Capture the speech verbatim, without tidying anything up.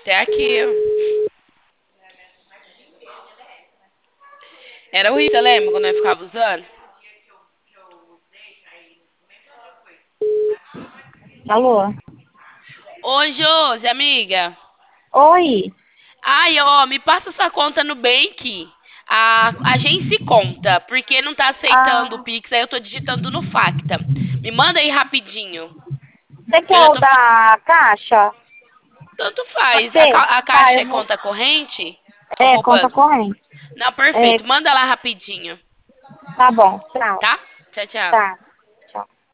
Até aqui. Era horrível, você lembra quando eu ficava usando? Alô? Oi, Josi, amiga. Oi? Ai, ó, me passa sua conta no Bank. A agência conta, porque não tá aceitando o Ah, Pix, aí eu tô digitando no Facta. Me manda aí rapidinho, você que eu quer já o tô... fa- da caixa? Tanto Pode faz. A, ser? ca- a Tá, caixa eu é vou. conta corrente ou É, conta poupança? corrente. Não, É, perfeito. Manda lá rapidinho, tá bom. Tchau. tá? Tchau, tchau. Tá.